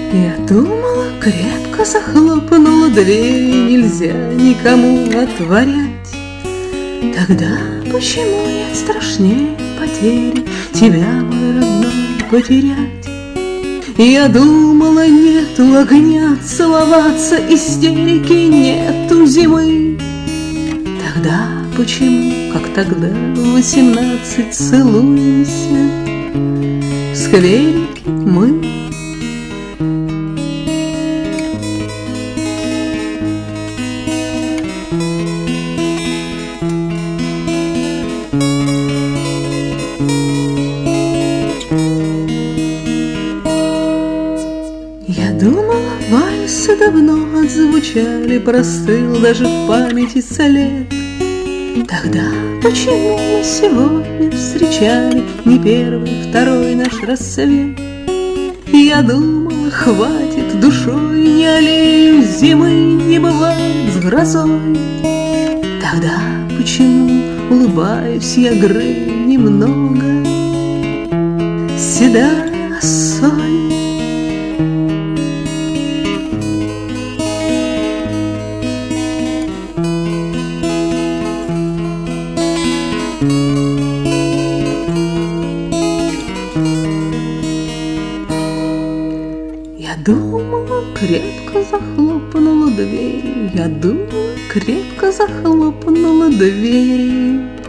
Я думала, крепко захлопнула дверь, нельзя никому отворять. Тогда почему нет страшнее потери тебя, мой родной, потерять? Я думала, нету огня целоваться, истерики, нету зимы. Тогда почему, как тогда, в 18 целуемся в скверике мы? Я думала, вальсы давно отзвучали, простыл даже в памяти след. Тогда почему мы сегодня встречали не первый, второй наш рассвет? Я думала, хватит душой, не аллею зимы не бывает с грозой. Тогда почему улыбаюсь я гры немного, седая соль? Я думала, крепко захлопнула дверь. Я думала, крепко захлопнула дверь.